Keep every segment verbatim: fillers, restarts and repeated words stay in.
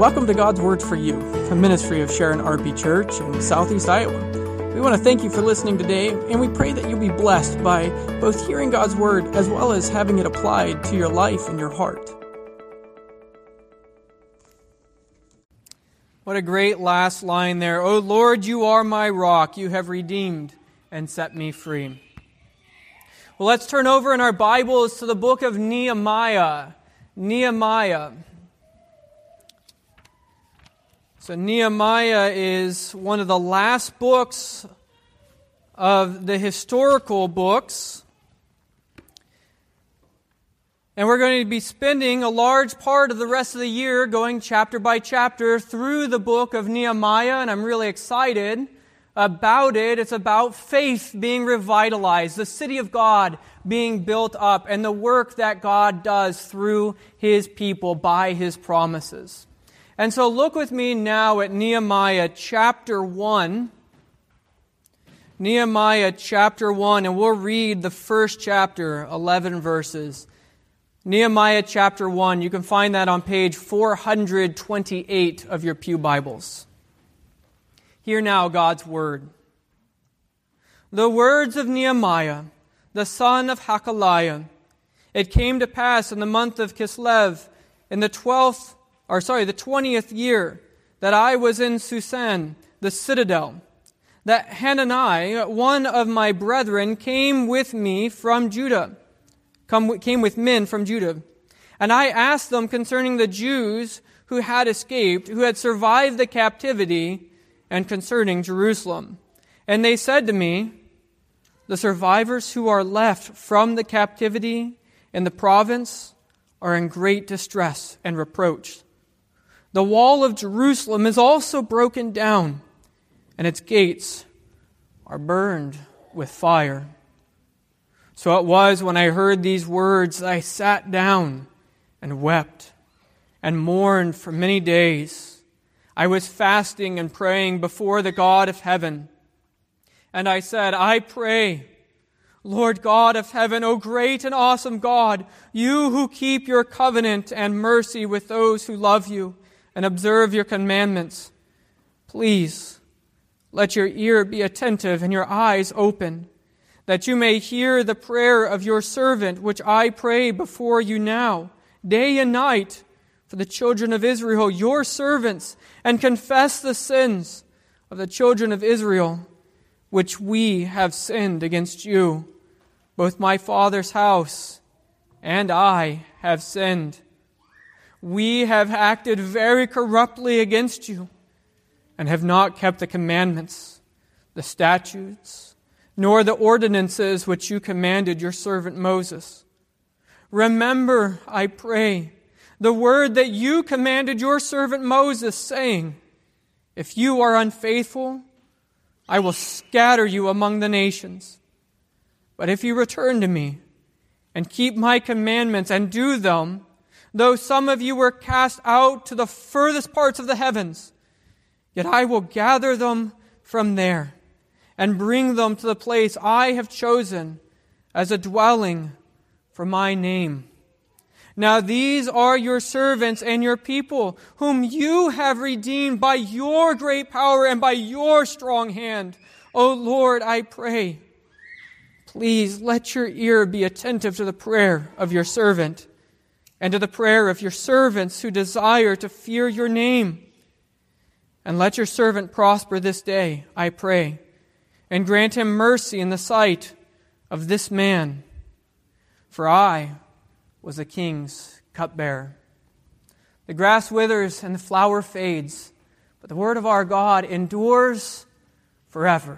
Welcome to God's Word for You, a ministry of Sharon R P Church in Southeast Iowa. We want to thank you for listening today, and we pray that you'll be blessed by both hearing God's Word as well as having it applied to your life and your heart. What a great last line there. "O Lord, you are my rock. You have redeemed and set me free." Well, let's turn over in our Bibles to the book of Nehemiah. Nehemiah. So Nehemiah is one of the last books of the historical books. And we're going to be spending a large part of the rest of the year going chapter by chapter through the book of Nehemiah, and I'm really excited about it. It's about faith being revitalized, the city of God being built up, and the work that God does through His people by His promises. And so look with me now at Nehemiah chapter one. Nehemiah chapter one, and we'll read the first chapter, eleven verses. Nehemiah chapter one, you can find that on page four hundred twenty-eight of your pew Bibles. Hear now God's word. The words of Nehemiah, the son of Hakaliah. It came to pass in the month of Kislev, in the twelfth, or sorry, the twentieth year, that I was in Susan, the citadel, that Hanani, one of my brethren, came with me from Judah, come, came with men from Judah. And I asked them concerning the Jews who had escaped, who had survived the captivity, and concerning Jerusalem. And they said to me, the survivors who are left from the captivity in the province are in great distress and reproach. The wall of Jerusalem is also broken down, and its gates are burned with fire. So it was when I heard these words that I sat down and wept and mourned for many days. I was fasting and praying before the God of heaven. And I said, I pray, Lord God of heaven, O great and awesome God, you who keep your covenant and mercy with those who love you and observe your commandments, please let your ear be attentive and your eyes open, that you may hear the prayer of your servant, which I pray before you now, day and night, for the children of Israel, your servants, and confess the sins of the children of Israel, which we have sinned against you. Both my father's house and I have sinned. We have acted very corruptly against you, and have not kept the commandments, the statutes, nor the ordinances which you commanded your servant Moses. Remember, I pray, the word that you commanded your servant Moses, saying, if you are unfaithful, I will scatter you among the nations. But if you return to me and keep my commandments and do them, though some of you were cast out to the furthest parts of the heavens, yet I will gather them from there and bring them to the place I have chosen as a dwelling for my name. Now these are your servants and your people, whom you have redeemed by your great power and by your strong hand. O Lord, I pray, please let your ear be attentive to the prayer of your servant and to the prayer of your servants who desire to fear your name. And let your servant prosper this day, I pray, and grant him mercy in the sight of this man. For I was a king's cupbearer. The grass withers and the flower fades, but the word of our God endures forever.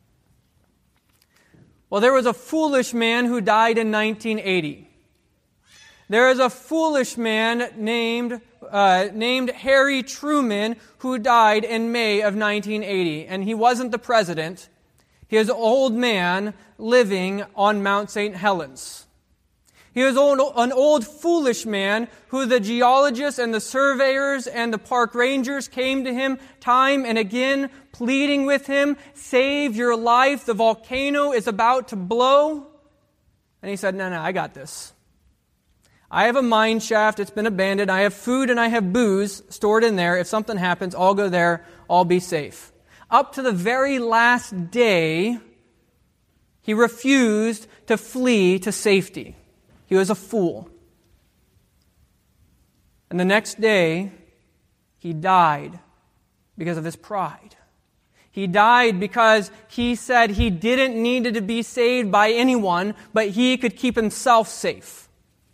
Well, there was a foolish man who died in nineteen eighty. There is a foolish man named uh, named Harry Truman who died in May of nineteen eighty. And he wasn't the president. He was an old man living on Mount Saint Helens. He was an old foolish man who the geologists and the surveyors and the park rangers came to him time and again, pleading with him, save your life, the volcano is about to blow. And he said, no, no, I got this. I have a mine shaft, it's been abandoned. I have food and I have booze stored in there. If something happens, I'll go there, I'll be safe. Up to the very last day, he refused to flee to safety. He was a fool. And the next day, he died because of his pride. He died because he said he didn't need to be saved by anyone, but he could keep himself safe.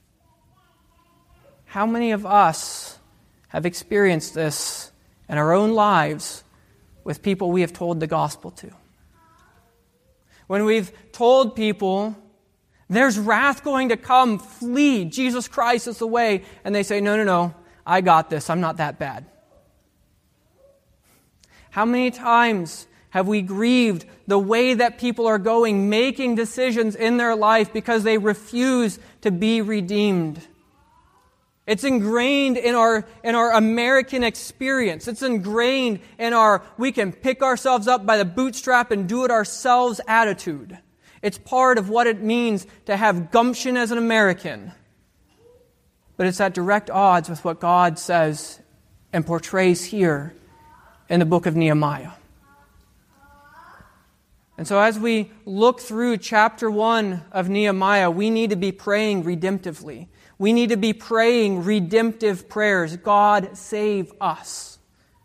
How many of us have experienced this in our own lives with people we have told the gospel to? When we've told people, there's wrath going to come, flee, Jesus Christ is the way, and they say, no, no, no, I got this, I'm not that bad. How many times have we grieved the way that people are going, making decisions in their life because they refuse to be redeemed? It's ingrained in our in our American experience. It's ingrained in our we can pick ourselves up by the bootstrap and do it ourselves attitude. It's part of what it means to have gumption as an American. But it's at direct odds with what God says and portrays here in the book of Nehemiah. And so as we look through chapter one of Nehemiah, we need to be praying redemptively. We need to be praying redemptive prayers. God, save us.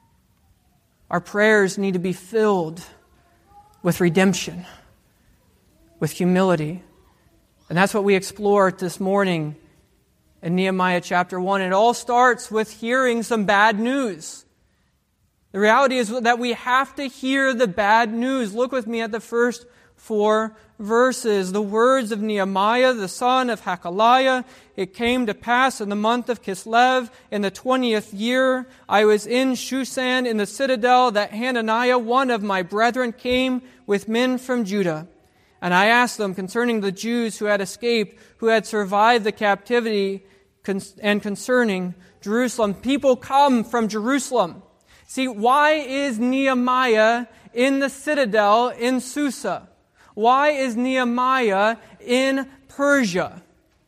Our prayers need to be filled with redemption, with humility. And that's what we explore this morning in Nehemiah chapter one. It all starts with hearing some bad news. The reality is that we have to hear the bad news. Look with me at the first four verses. The words of Nehemiah, the son of Hakaliah. It came to pass in the month of Kislev, in the twentieth year, I was in Shushan in the citadel, that Hananiah, one of my brethren, came with men from Judah. And I asked them concerning the Jews who had escaped, who had survived the captivity, and concerning Jerusalem. People come from Jerusalem. See, why is Nehemiah in the citadel in Susa? Why is Nehemiah in Persia?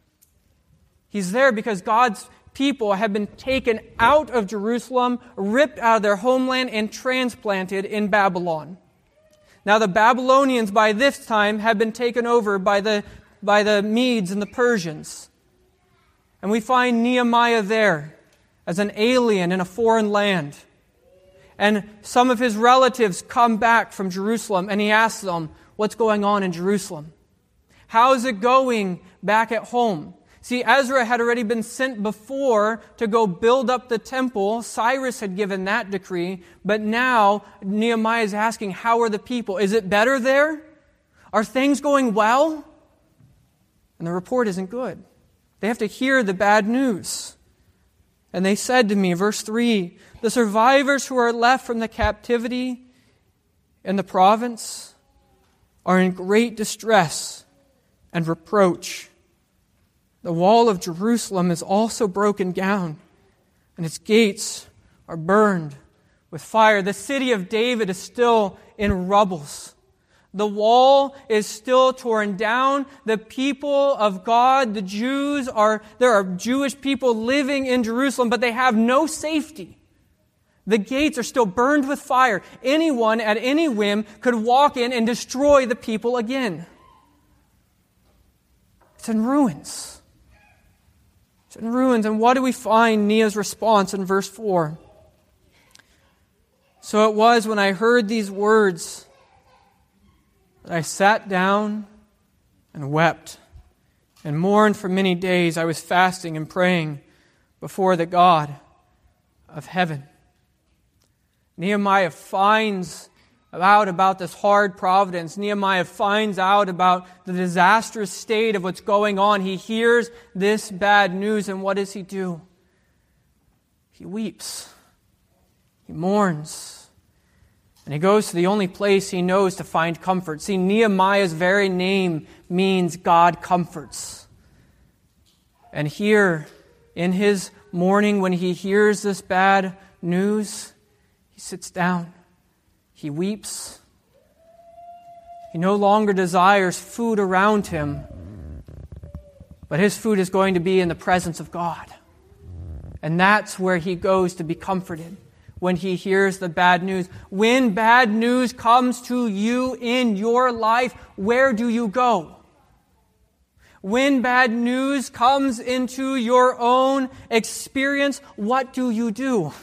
He's there because God's people have been taken out of Jerusalem, ripped out of their homeland, and transplanted in Babylon. Now the Babylonians by this time have been taken over by the, by the Medes and the Persians. And we find Nehemiah there as an alien in a foreign land. And some of his relatives come back from Jerusalem, and he asks them, what's going on in Jerusalem? How is it going back at home? See, Ezra had already been sent before to go build up the temple. Cyrus had given that decree. But now Nehemiah is asking, how are the people? Is it better there? Are things going well? And the report isn't good. They have to hear the bad news. And they said to me, verse three, the survivors who are left from the captivity in the province are in great distress and reproach. The wall of Jerusalem is also broken down, and its gates are burned with fire. The city of David is still in rubbles. The wall is still torn down. The people of God, the Jews, are there are Jewish people living in Jerusalem, but they have no safety. The gates are still burned with fire. Anyone at any whim could walk in and destroy the people again. It's in ruins. It's in ruins. And what do we find Nehemiah's response in verse four? So it was when I heard these words that I sat down and wept and mourned for many days. I was fasting and praying before the God of heaven. Nehemiah finds out about this hard providence. Nehemiah finds out about the disastrous state of what's going on. He hears this bad news, and what does he do? He weeps. He mourns. And he goes to the only place he knows to find comfort. See, Nehemiah's very name means God comforts. And here, in his mourning, when he hears this bad news, he sits down. He weeps. He no longer desires food around him, But his food is going to be in the presence of God. And that's where he goes to be comforted when he hears the bad news. When bad news comes to you in your life, where do you go? When bad news comes into your own experience, what do you do?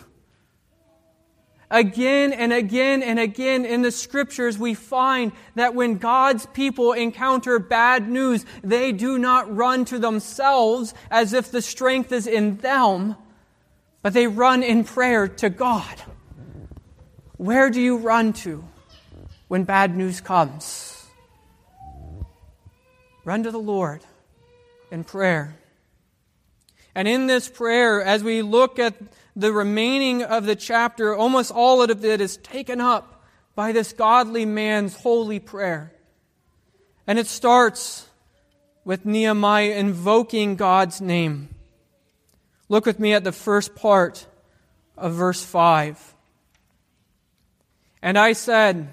Again and again and again in the Scriptures, we find that when God's people encounter bad news, they do not run to themselves as if the strength is in them, but they run in prayer to God. Where do you run to when bad news comes? Run to the Lord in prayer. And in this prayer, as we look at the remaining of the chapter, almost all of it is taken up by this godly man's holy prayer. And it starts with Nehemiah invoking God's name. Look with me at the first part of verse five. And I said,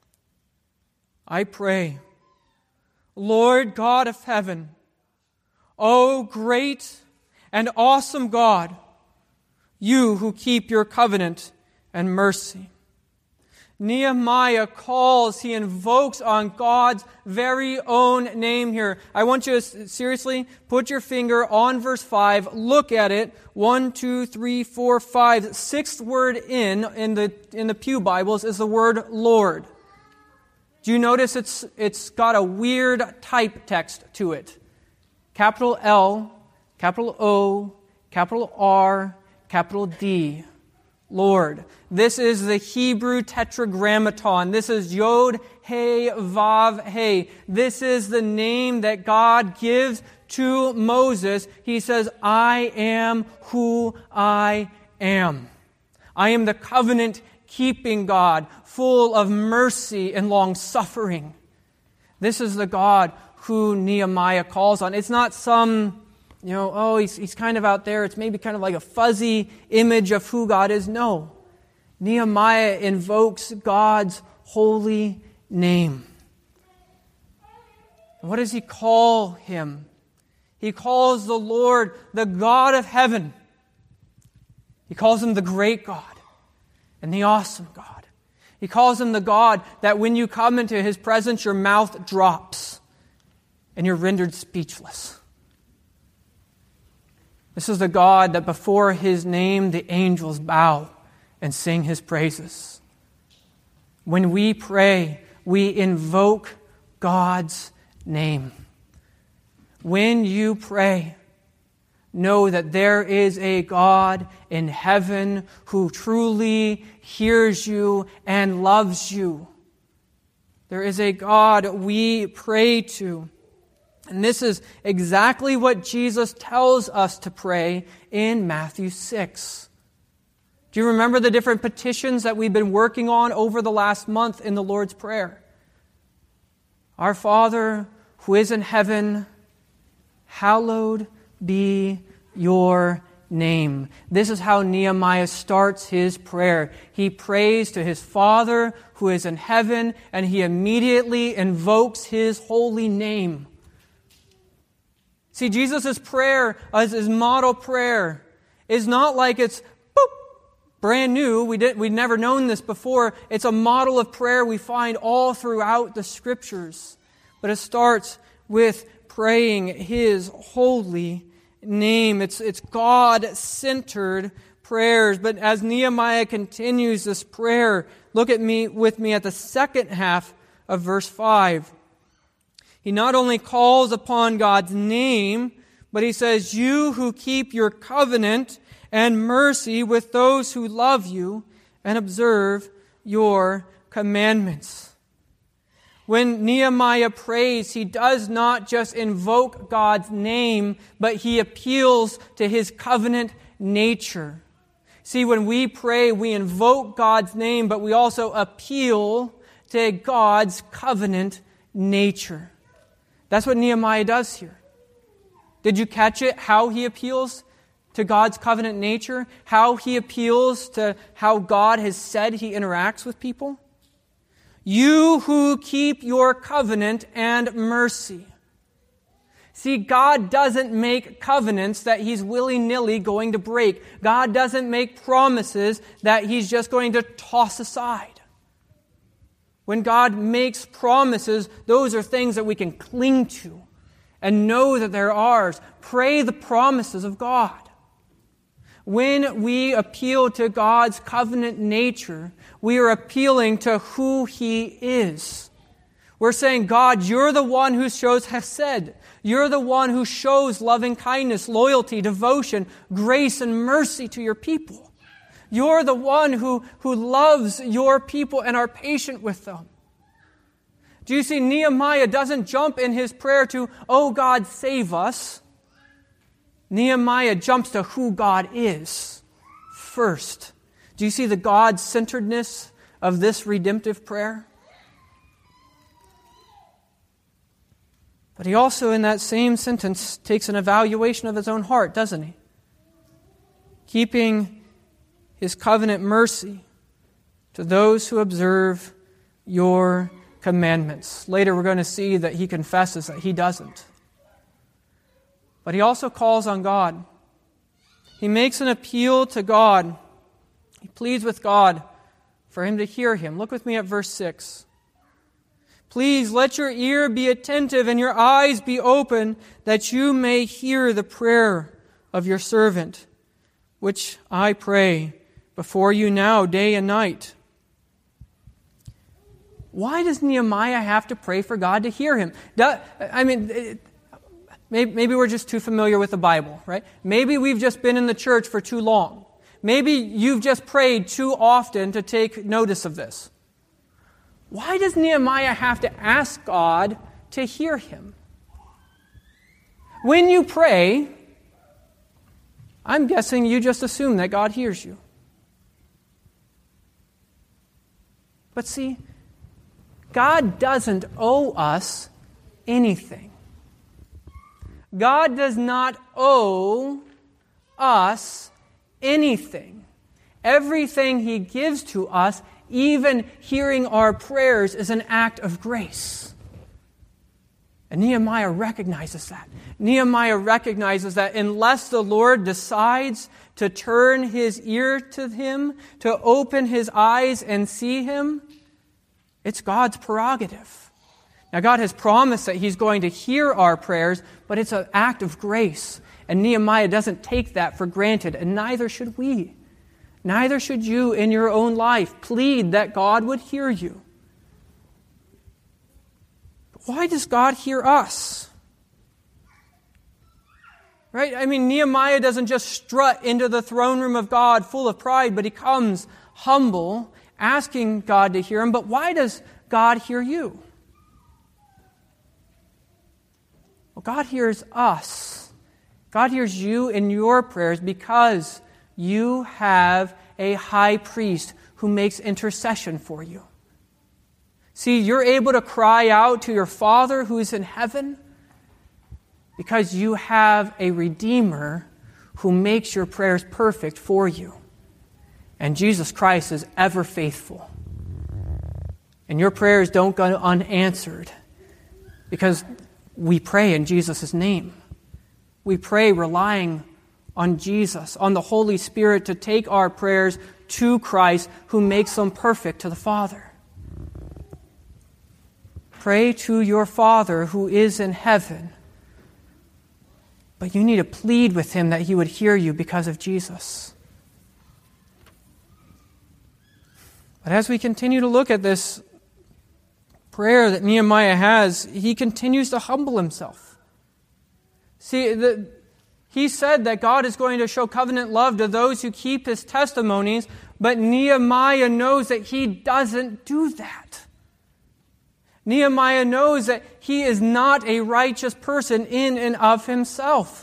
I pray, Lord God of heaven, O great and awesome God, you who keep your covenant and mercy. Nehemiah calls, he invokes on God's very own name here. I want you to seriously put your finger on verse five, look at it. One, two, three, four, five. Sixth word in, in the, in the Pew Bibles is the word Lord. Do you notice it's, it's got a weird type text to it? Capital L, capital O, capital R, capital D. Lord. This is the Hebrew tetragrammaton. This is Yod, He, Vav, He. This is the name that God gives to Moses. He says, I am who I am. I am the covenant-keeping God, full of mercy and long-suffering. This is the God who Nehemiah calls on. It's not some, you know, oh, he's, he's kind of out there. It's maybe kind of like a fuzzy image of who God is. No. Nehemiah invokes God's holy name. And what does he call him? He calls the Lord the God of heaven. He calls him the great God and the awesome God. He calls him the God that when you come into his presence, your mouth drops and you're rendered speechless. This is the God that before his name the angels bow and sing his praises. When we pray, we invoke God's name. When you pray, know that there is a God in heaven who truly hears you and loves you. There is a God we pray to. And this is exactly what Jesus tells us to pray in Matthew six. Do you remember the different petitions that we've been working on over the last month in the Lord's Prayer? Our Father who is in heaven, hallowed be your name. This is how Nehemiah starts his prayer. He prays to his Father who is in heaven, and he immediately invokes his holy name. See, Jesus' prayer, as his model prayer, is not like it's boop, brand new. We did, we'd never known this before. It's a model of prayer we find all throughout the Scriptures. But it starts with praying his holy name. It's, it's God-centered prayers. But as Nehemiah continues this prayer, look at me with me at the second half of verse five. He not only calls upon God's name, but he says, you who keep your covenant and mercy with those who love you and observe your commandments. When Nehemiah prays, he does not just invoke God's name, but he appeals to his covenant nature. See, when we pray, we invoke God's name, but we also appeal to God's covenant nature. That's what Nehemiah does here. Did you catch it? How he appeals to God's covenant nature? How he appeals to how God has said he interacts with people? You who keep your covenant and mercy. See, God doesn't make covenants that He's willy-nilly going to break. God doesn't make promises that He's just going to toss aside. When God makes promises, those are things that we can cling to and know that they're ours. Pray the promises of God. When we appeal to God's covenant nature, we are appealing to who He is. We're saying, God, you're the one who shows hesed. You're the one who shows loving kindness, loyalty, devotion, grace, and mercy to your people. You're the one who, who loves your people and are patient with them. Do you see, Nehemiah doesn't jump in his prayer to, oh God, save us. Nehemiah jumps to who God is first. Do you see the God-centeredness of this redemptive prayer? But he also, in that same sentence, takes an evaluation of his own heart, doesn't he? Keeping his covenant mercy to those who observe your commandments. Later we're going to see that he confesses that he doesn't. But he also calls on God. He makes an appeal to God. He pleads with God for him to hear him. Look with me at verse six. Please let your ear be attentive and your eyes be open, that you may hear the prayer of your servant, which I pray before you now, day and night. Why does Nehemiah have to pray for God to hear him? I mean, maybe we're just too familiar with the Bible, right? Maybe we've just been in the church for too long. Maybe you've just prayed too often to take notice of this. Why does Nehemiah have to ask God to hear him? When you pray, I'm guessing you just assume that God hears you. But see, God doesn't owe us anything. God does not owe us anything. Everything He gives to us, even hearing our prayers, is an act of grace. And Nehemiah recognizes that. Nehemiah recognizes that unless the Lord decides to turn His ear to him, to open His eyes and see him, it's God's prerogative. Now, God has promised that He's going to hear our prayers, but it's an act of grace. And Nehemiah doesn't take that for granted, and neither should we. Neither should you in your own life plead that God would hear you. But why does God hear us? Right? I mean, Nehemiah doesn't just strut into the throne room of God full of pride, but he comes humble, asking God to hear him. But why does God hear you? Well, God hears us. God hears you in your prayers because you have a high priest who makes intercession for you. See, you're able to cry out to your Father who is in heaven because you have a Redeemer who makes your prayers perfect for you. And Jesus Christ is ever faithful. And your prayers don't go unanswered because we pray in Jesus' name. We pray relying on Jesus, on the Holy Spirit to take our prayers to Christ who makes them perfect to the Father. Pray to your Father who is in heaven, but you need to plead with Him that He would hear you because of Jesus. But as we continue to look at this prayer that Nehemiah has, he continues to humble himself. See, the, he said that God is going to show covenant love to those who keep His testimonies, but Nehemiah knows that he doesn't do that. Nehemiah knows that he is not a righteous person in and of himself.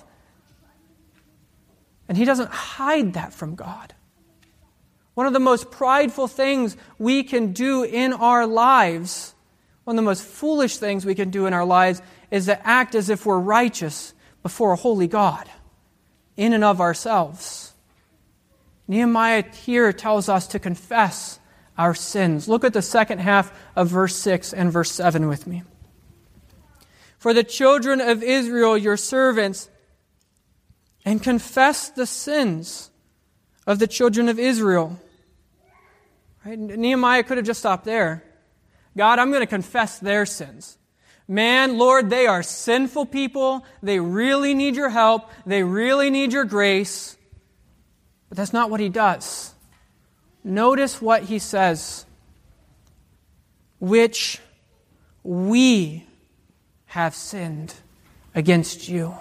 And he doesn't hide that from God. One of the most prideful things we can do in our lives, one of the most foolish things we can do in our lives, is to act as if we're righteous before a holy God, in and of ourselves. Nehemiah here tells us to confess our sins. Look at the second half of verse six and verse seven with me. for the children of Israel, your servants, and confess the sins of the children of Israel. Right? Nehemiah could have just stopped there. God, I'm going to confess their sins. Man, Lord, they are sinful people. They really need your help. They really need your grace. But that's not what he does. Notice what he says. Which we have sinned against you.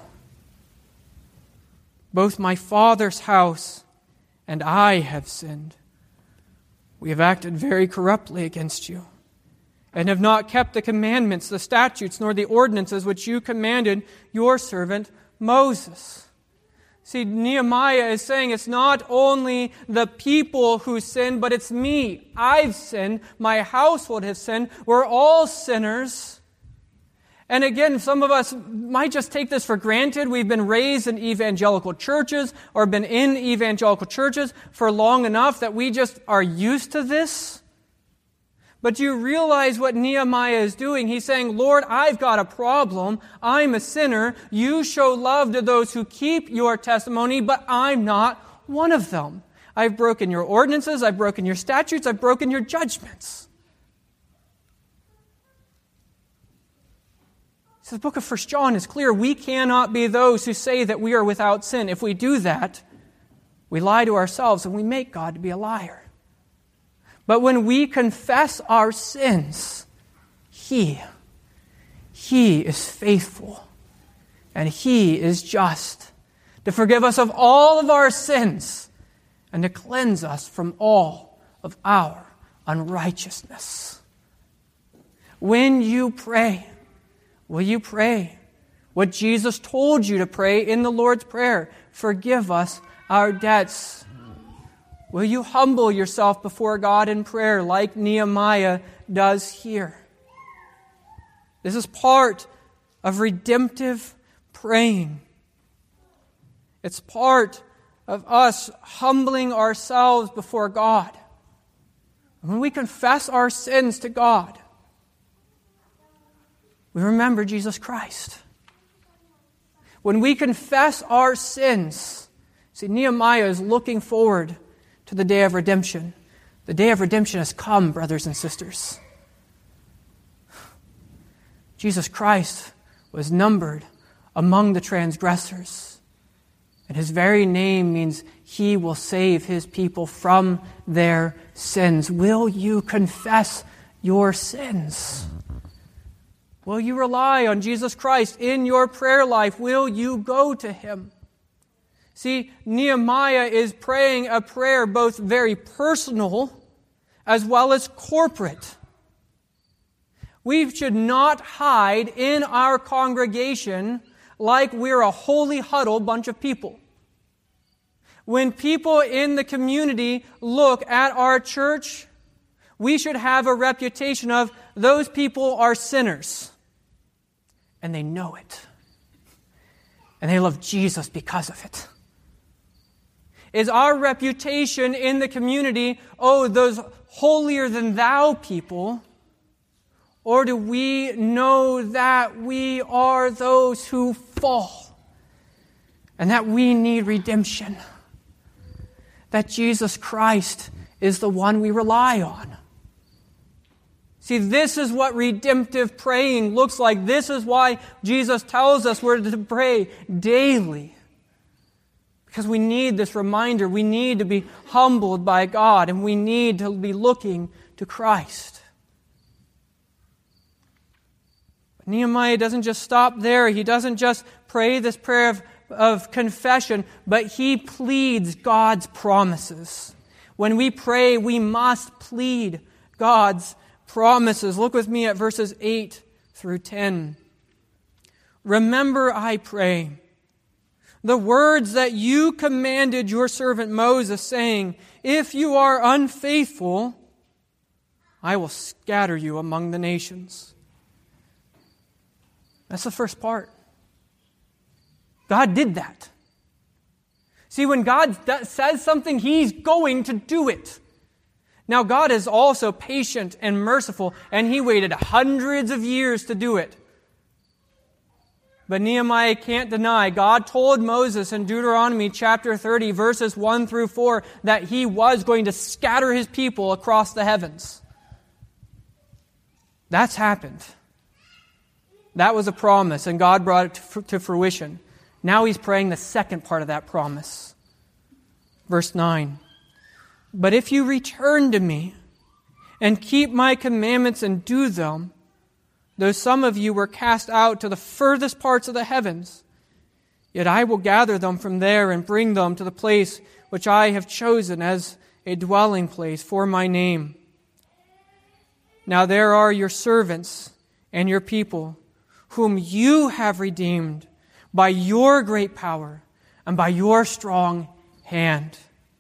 Both my father's house and I have sinned. We have acted very corruptly against you, and have not kept the commandments, the statutes, nor the ordinances which you commanded your servant Moses. See, Nehemiah is saying it's not only the people who sin, but it's me. I've sinned. My household has sinned. We're all sinners. And again, some of us might just take this for granted. We've been raised in evangelical churches or been in evangelical churches for long enough that we just are used to this. But you realize what Nehemiah is doing. He's saying, Lord, I've got a problem. I'm a sinner. You show love to those who keep your testimony, but I'm not one of them. I've broken your ordinances. I've broken your statutes. I've broken your judgments. So the book of First John is clear. We cannot be those who say that we are without sin. If we do that, we lie to ourselves and we make God to be a liar. But when we confess our sins, He, He is faithful and He is just to forgive us of all of our sins and to cleanse us from all of our unrighteousness. When you pray, will you pray what Jesus told you to pray in the Lord's Prayer? Forgive us our debts. Will you humble yourself before God in prayer like Nehemiah does here? This is part of redemptive praying. It's part of us humbling ourselves before God. When we confess our sins to God, we remember Jesus Christ. When we confess our sins, see, Nehemiah is looking forward to the day of redemption. The day of redemption has come, brothers and sisters. Jesus Christ was numbered among the transgressors, and His very name means He will save His people from their sins. Will you confess your sins? Will you rely on Jesus Christ in your prayer life? Will you go to Him? See, Nehemiah is praying a prayer both very personal as well as corporate. We should not hide in our congregation like we're a holy huddle bunch of people. When people in the community look at our church, we should have a reputation of those people are sinners. And they know it. And they love Jesus because of it. Is our reputation in the community, oh, those holier-than-thou people? Or do we know that we are those who fall and that we need redemption? That Jesus Christ is the one we rely on. See, this is what redemptive praying looks like. This is why Jesus tells us we're to pray daily. Because we need this reminder. We need to be humbled by God, and we need to be looking to Christ. But Nehemiah doesn't just stop there. He doesn't just pray this prayer of, of confession, but he pleads God's promises. When we pray, we must plead God's promises. Look with me at verses eight through ten. Remember, I pray, the words that you commanded your servant Moses, saying, if you are unfaithful, I will scatter you among the nations. That's the first part. God did that. See, when God says something, He's going to do it. Now, God is also patient and merciful, and He waited hundreds of years to do it. But Nehemiah can't deny. God told Moses in Deuteronomy chapter thirty, verses one through four, that he was going to scatter his people across the heavens. That's happened. That was a promise, and God brought it to, to fruition. Now he's praying the second part of that promise. Verse nine. But if you return to me and keep my commandments and do them, though some of you were cast out to the furthest parts of the heavens, yet I will gather them from there and bring them to the place which I have chosen as a dwelling place for my name. Now there are your servants and your people, whom you have redeemed by your great power and by your strong hand.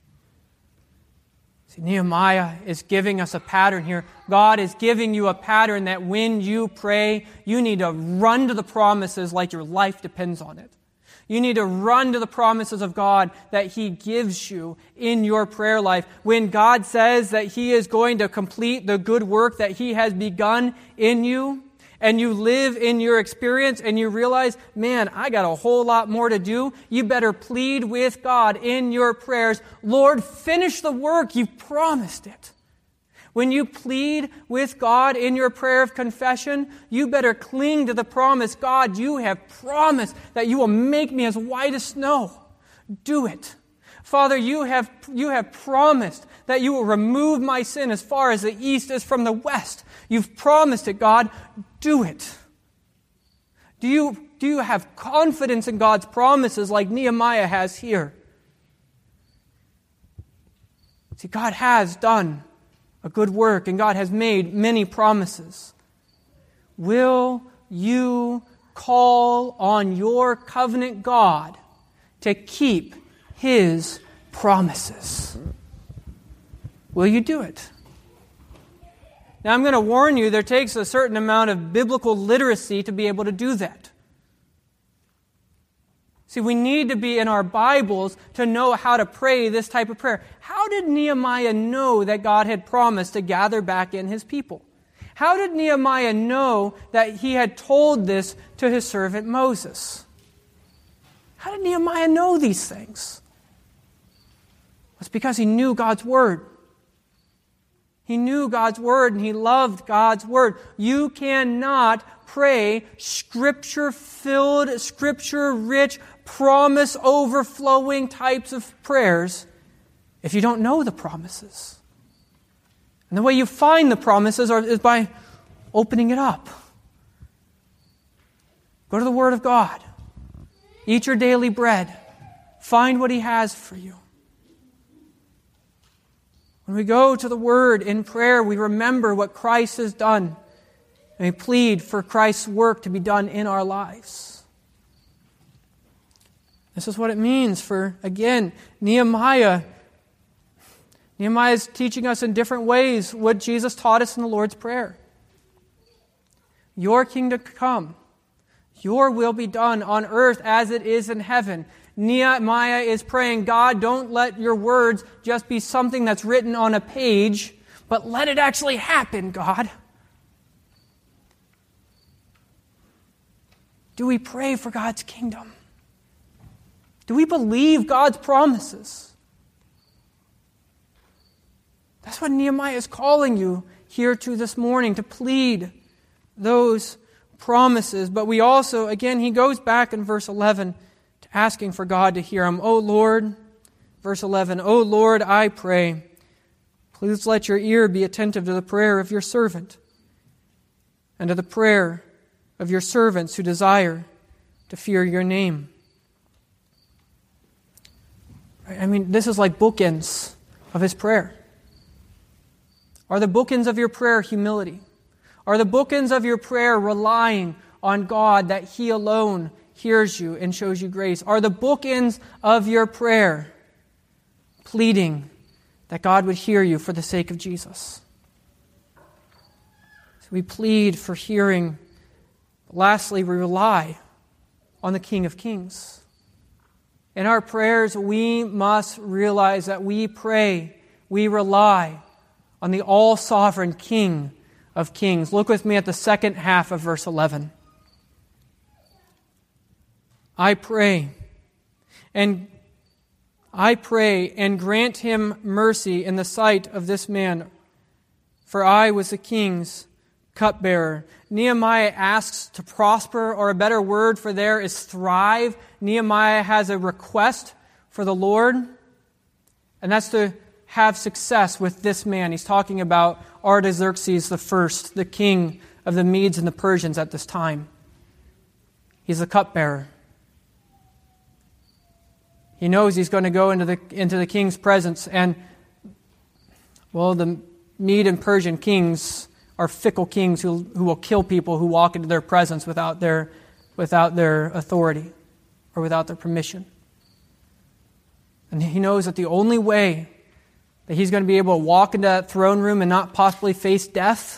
See, Nehemiah is giving us a pattern here. God is giving you a pattern that when you pray, you need to run to the promises like your life depends on it. You need to run to the promises of God that He gives you in your prayer life. When God says that He is going to complete the good work that He has begun in you, and you live in your experience and you realize, man, I got a whole lot more to do, you better plead with God in your prayers, Lord, finish the work. You've promised it. When you plead with God in your prayer of confession, you better cling to the promise, God, you have promised that you will make me as white as snow. Do it. Father, you have, you have promised that you will remove my sin as far as the east is from the west. You've promised it, God. Do it. Do you, do you have confidence in God's promises like Nehemiah has here? See, God has done a good work, and God has made many promises. Will you call on your covenant God to keep His promises? Will you do it? Now, I'm going to warn you, there takes a certain amount of biblical literacy to be able to do that. See, we need to be in our Bibles to know how to pray this type of prayer. How did Nehemiah know that God had promised to gather back in His people? How did Nehemiah know that he had told this to his servant Moses? How did Nehemiah know these things? It's because he knew God's Word. He knew God's Word and he loved God's Word. You cannot pray Scripture-filled, Scripture-rich, promise-overflowing types of prayers if you don't know the promises. And the way you find the promises are, is by opening it up. Go to the Word of God. Eat your daily bread. Find what He has for you. When we go to the Word in prayer, we remember what Christ has done. And we plead for Christ's work to be done in our lives. This is what it means for, again, Nehemiah. Nehemiah is teaching us in different ways what Jesus taught us in the Lord's Prayer. Your kingdom come. Your will be done on earth as it is in heaven. Nehemiah is praying, God, don't let your words just be something that's written on a page, but let it actually happen, God. Do we pray for God's kingdom? Do we believe God's promises? That's what Nehemiah is calling you here to this morning, to plead those promises. But we also, again, he goes back in verse eleven to asking for God to hear him. Oh Lord, verse eleven, Oh Lord, I pray, please let your ear be attentive to the prayer of your servant and to the prayer of your servants who desire to fear your name. I mean, this is like bookends of his prayer. Are the bookends of your prayer humility? Are the bookends of your prayer relying on God that He alone hears you and shows you grace? Are the bookends of your prayer pleading that God would hear you for the sake of Jesus? So we plead for hearing. Lastly, we rely on the King of Kings. In our prayers, we must realize that we pray, we rely on the all-sovereign King of Kings. Look with me at the second half of verse eleven. I pray, and I pray, and grant him mercy in the sight of this man, for I was the king's cupbearer. Nehemiah asks to prosper, or a better word for there is thrive. Nehemiah has a request for the Lord, and that's to have success with this man. He's talking about Artaxerxes the First, the king of the Medes and the Persians at this time. He's the cupbearer. He knows he's going to go into the into the king's presence, and well, the Mede and Persian kings are fickle kings who who will kill people who walk into their presence without their without their authority or without their permission. And he knows that the only way that he's going to be able to walk into that throne room and not possibly face death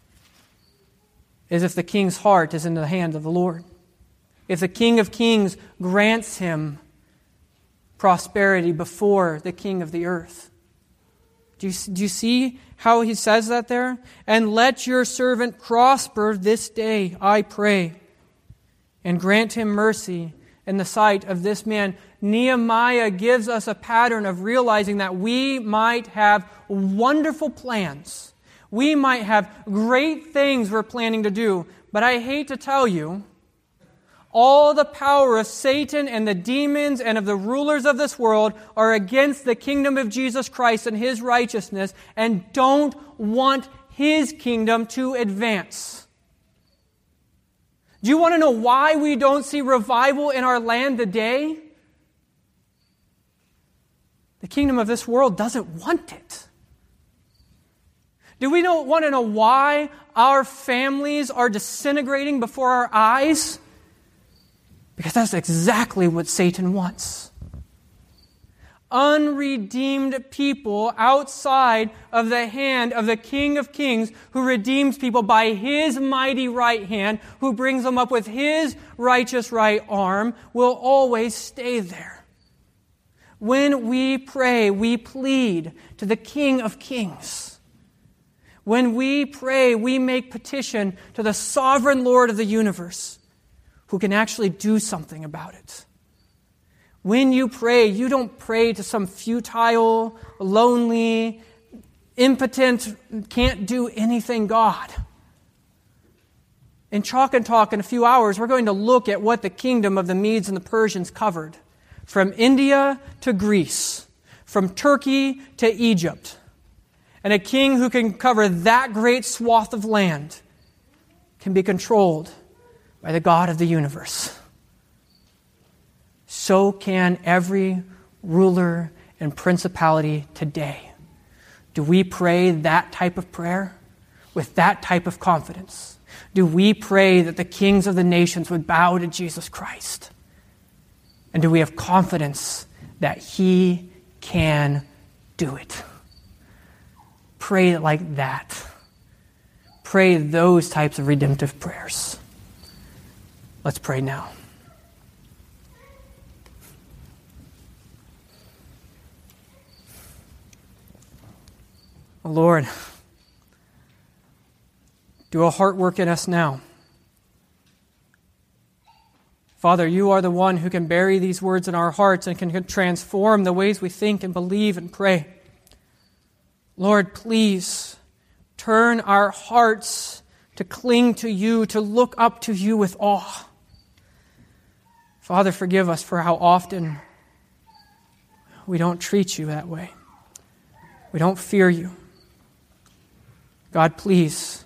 is if the king's heart is in the hand of the Lord. If the King of Kings grants him prosperity before the King of the earth. Do you, do you see how he says that there? And let your servant prosper this day, I pray, and grant him mercy in the sight of this man. Nehemiah gives us a pattern of realizing that we might have wonderful plans. We might have great things we're planning to do. But I hate to tell you, all the power of Satan and the demons and of the rulers of this world are against the kingdom of Jesus Christ and His righteousness and don't want His kingdom to advance. Do you want to know why we don't see revival in our land today? The kingdom of this world doesn't want it. Do we don't want to know why our families are disintegrating before our eyes? Because that's exactly what Satan wants. Unredeemed people outside of the hand of the King of Kings, who redeems people by His mighty right hand, who brings them up with His righteous right arm, will always stay there. When we pray, we plead to the King of Kings. When we pray, we make petition to the sovereign Lord of the universe, who can actually do something about it. When you pray, you don't pray to some futile, lonely, impotent, can't do anything God. In Chalk and Talk, in a few hours, we're going to look at what the kingdom of the Medes and the Persians covered. From India to Greece, from Turkey to Egypt. And a king who can cover that great swath of land can be controlled by the God of the universe. So can every ruler and principality today. Do we pray that type of prayer with that type of confidence? Do we pray that the kings of the nations would bow to Jesus Christ? And do we have confidence that He can do it? Pray like that. Pray those types of redemptive prayers. Let's pray now. Lord, do a heart work in us now. Father, You are the one who can bury these words in our hearts and can transform the ways we think and believe and pray. Lord, please turn our hearts to cling to You, to look up to You with awe. Father, forgive us for how often we don't treat You that way. We don't fear You. God, please,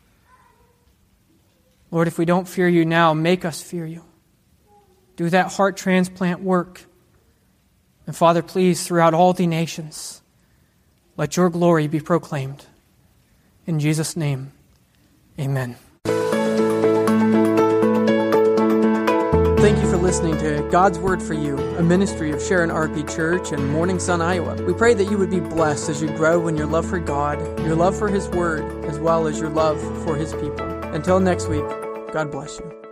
Lord, if we don't fear You now, make us fear You. Do that heart transplant work. And Father, please, throughout all the nations, let Your glory be proclaimed. In Jesus' name, amen. Thank you for listening to God's Word for You, a ministry of Sharon R P Church in Morning Sun, Iowa. We pray that you would be blessed as you grow in your love for God, your love for His Word, as well as your love for His people. Until next week, God bless you.